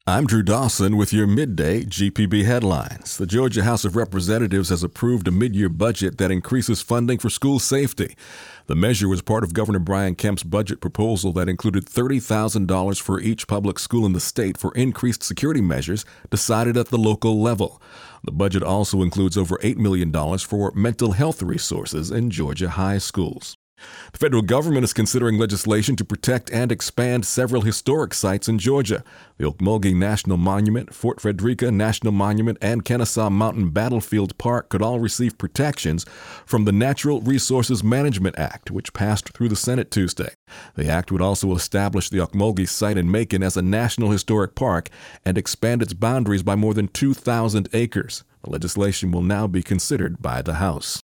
I'm Drew Dawson with your midday GPB headlines. The Georgia House of Representatives has approved a mid-year budget that increases funding for school safety. The measure was part of Governor Brian Kemp's budget proposal that included $30,000 for each public school in the state for increased security measures decided at the local level. The budget also includes over $8 million for mental health resources in Georgia high schools. The federal government is considering legislation to protect and expand several historic sites in Georgia. The Ocmulgee National Monument, Fort Frederica National Monument, and Kennesaw Mountain Battlefield Park could all receive protections from the Natural Resources Management Act, which passed through the Senate Tuesday. The act would also establish the Ocmulgee site in Macon as a National Historic Park and expand its boundaries by more than 2,000 acres. The legislation will now be considered by the House.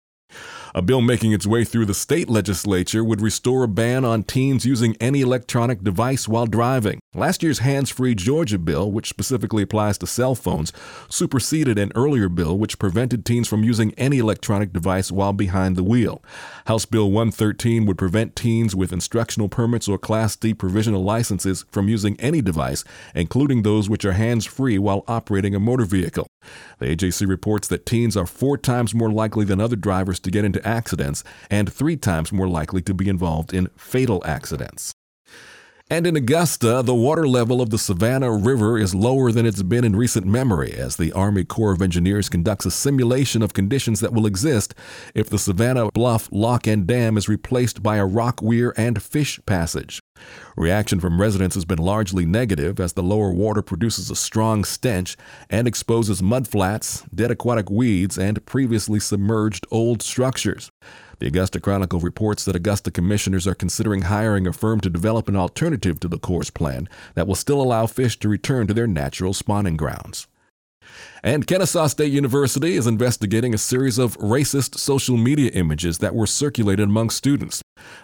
A bill making its way through the state legislature would restore a ban on teens using any electronic device while driving. Last year's Hands-Free Georgia bill, which specifically applies to cell phones, superseded an earlier bill which prevented teens from using any electronic device while behind the wheel. House Bill 113 would prevent teens with instructional permits or Class D provisional licenses from using any device, including those which are hands-free while operating a motor vehicle. The AJC reports that teens are 4 times more likely than other drivers to get into accidents and 3 times more likely to be involved in fatal accidents. And in Augusta, the water level of the Savannah River is lower than it's been in recent memory as the Army Corps of Engineers conducts a simulation of conditions that will exist if the Savannah Bluff Lock and Dam is replaced by a rock weir and fish passage. Reaction from residents has been largely negative as the lower water produces a strong stench and exposes mudflats, dead aquatic weeds, and previously submerged old structures. The Augusta Chronicle reports that Augusta commissioners are considering hiring a firm to develop an alternative to the Corps' plan that will still allow fish to return to their natural spawning grounds. And Kennesaw State University is investigating a series of racist social media images that were circulated among students.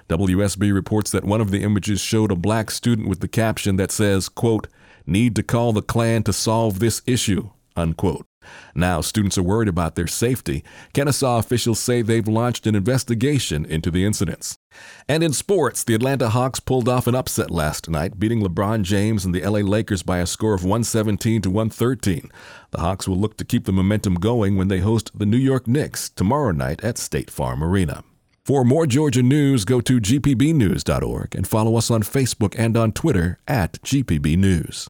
WSB reports that one of the images showed a black student with the caption that says, quote, "Need to call the Klan to solve this issue," unquote. Now students are worried about their safety. Kennesaw officials say they've launched an investigation into the incidents. And in sports, the Atlanta Hawks pulled off an upset last night, beating LeBron James and the LA Lakers by a score of 117 to 113. The Hawks will look to keep the momentum going when they host the New York Knicks tomorrow night at State Farm Arena. For more Georgia news, go to gpbnews.org and follow us on Facebook and on Twitter at GPB News.